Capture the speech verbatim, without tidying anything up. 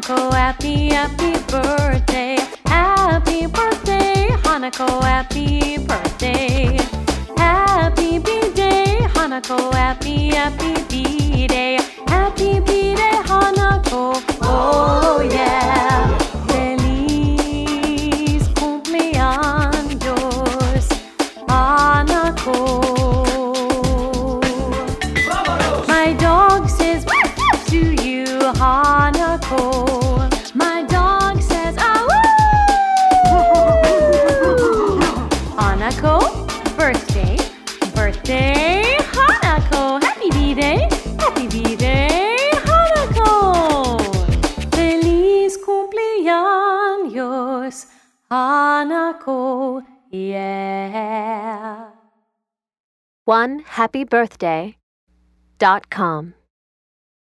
Hanako, happy, happy birthday. Happy birthday, Hanako, happy birthday. Happy B-Day, Hanako, happy, happy B-Day. Happy B-Day, Hanako, oh yeah. Feliz cumpleaños, Hanako. My dog says to you, Hanako. My dog says, ah woo! Hanako, birthday, birthday, Hanako. Happy B-Day, happy B-Day, Hanako. Feliz cumpleaños, Hanako, yeah. one happy birthday dot com